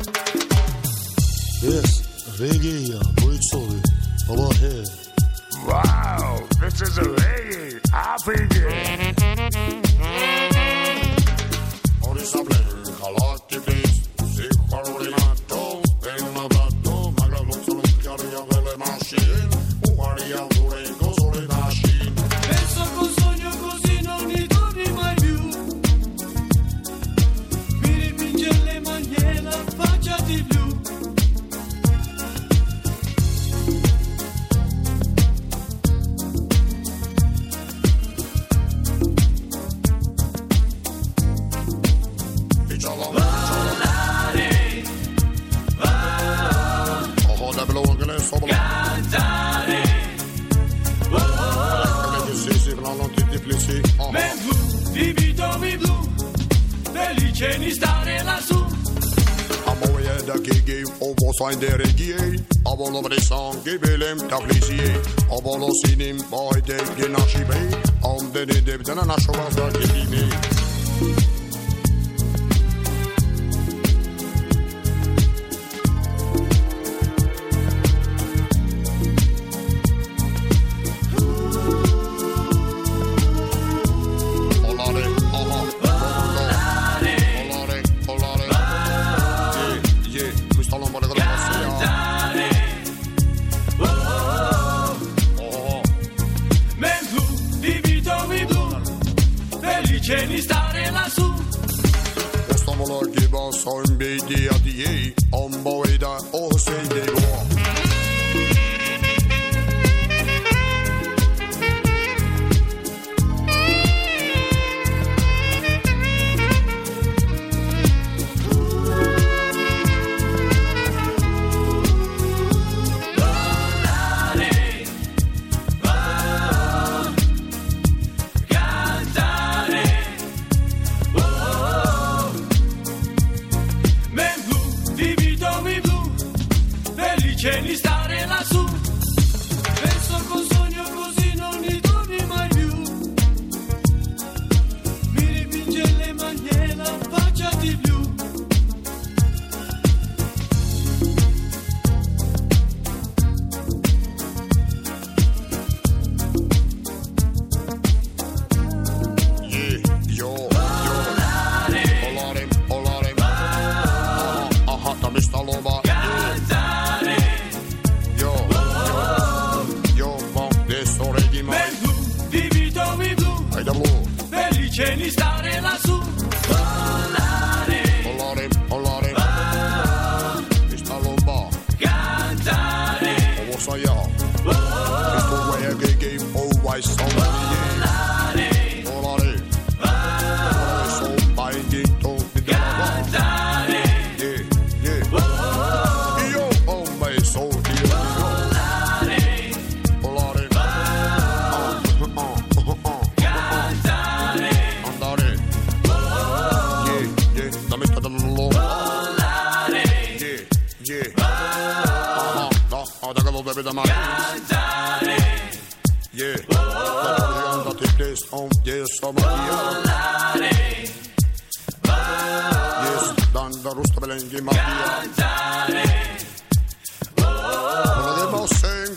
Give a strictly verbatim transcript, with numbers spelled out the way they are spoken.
Yes, reggae, Boitsoli, over here. Wow, this is a reggae, Africa. Penso che un sogno così non mi torni mai più. Mi ripinge le mani la faccia di blu. Men blu, di bitomi blu, felice di stare lassù. Amore da gigi, ovo sign de regie. Avolo med sang, givelem ta plisie. Avolo sinim, boy de genashibe. Om den de de den na showa da gidimi. Felice di stare lassù. Ostamolo giba son bedi adie. Ombo ida o sei de go. Felice di stare lassù. Penso che un sogno così non mi torni mai più. Mi ripinge le mani e la faccia di blu. Felice di stare lassù. Volare, volare, volare. Oh, questa lomba. Cantare. Oh, so io. Questo reggae game always so volare, volare. Volare so binding to the cantare. Yeah, yeah. Io oh my soul. Volare, volare. Cantare. Yeah. Volare. Yes, dan da rusta belengi magia. Cantare. Volare.